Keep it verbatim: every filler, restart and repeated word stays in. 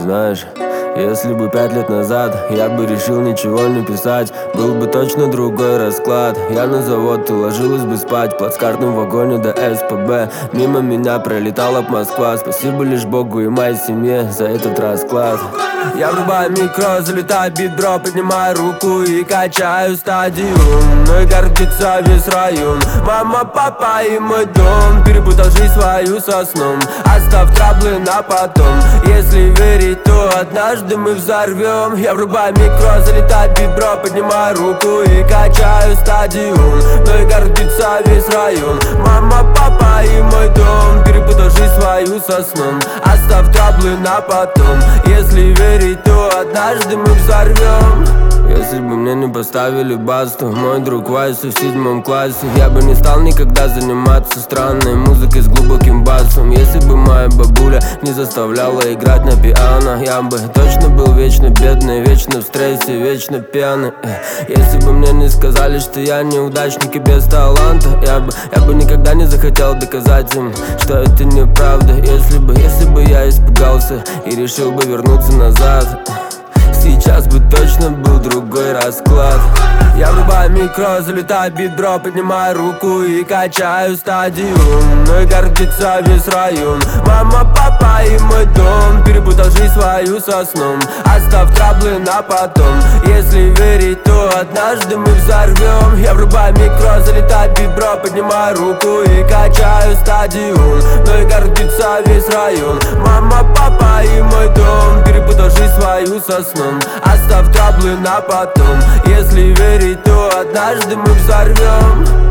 Знаешь, если бы пять лет назад я бы решил ничего не писать, был бы точно другой расклад. Я на завод, ты ложилась бы спать в плацкартном вагоне до эс пэ бэ. Мимо меня пролетала б Москва. Спасибо лишь Богу и моей семье за этот расклад. Я врубаю микро, залетаю бит-бро, поднимаю руку и качаю стадиум. Мной гордится весь район. Мама, папа и мой дом. Перепутал жизнь свою со сном. Оставь траблы на потом. Если верить, то однажды мы взорвем. Я врубаю микро, залетаю бит-бро, поднимаю руку и качаю стадиум. Мной гордится весь район. Мама, папа и мой дом. Перепутал жизнь свою со сном. Оставь траблы на потом. Если верить, то однажды мы взорвем. Если бы мне не поставили басту, мой друг Вайс в седьмом классе, я бы не стал никогда заниматься странной музыкой с глубоким басом. Если бы моя бабуля не заставляла играть на пиано, я бы точно был вечно бедный, вечно в стрессе, вечно пьяный. Если бы мне не сказали, что я неудачник и без таланта, я бы, я бы никогда не захотел доказать им, что это неправда. Если бы, если бы я испугался и решил бы вернуться назад, сейчас бы точно был другой расклад. Я врубаю микро, залетаю бит-бро, поднимаю руку и качаю стадиум. Мной гордится весь район. Мама, папа и мой дом. Перепутал жизнь свою со сном. Оставь траблы на потом. Если верить, то однажды мы взорвем. Я врубаю микро, залетаю бит-бро, поднимаю руку и качаю стадиум. Мной гордится весь район. Мама, папа и мой дом. Перепутал жизнь свою со сном. Оставь траблы на потом. Если верить, то однажды мы взорвем.